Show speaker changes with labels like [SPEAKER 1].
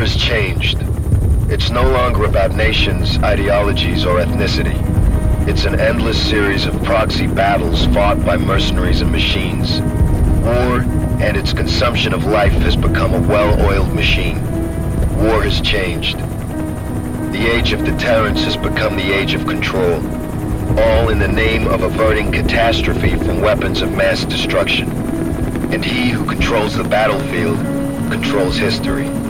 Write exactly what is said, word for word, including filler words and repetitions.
[SPEAKER 1] has changed. It's no longer about nations, ideologies, or ethnicity. It's an endless series of proxy battles fought by mercenaries and machines. War and its consumption of life has become a well-oiled machine. War has changed. The age of deterrence has become the age of control, all in the name of averting catastrophe from weapons of mass destruction. And he who controls the battlefield controls history.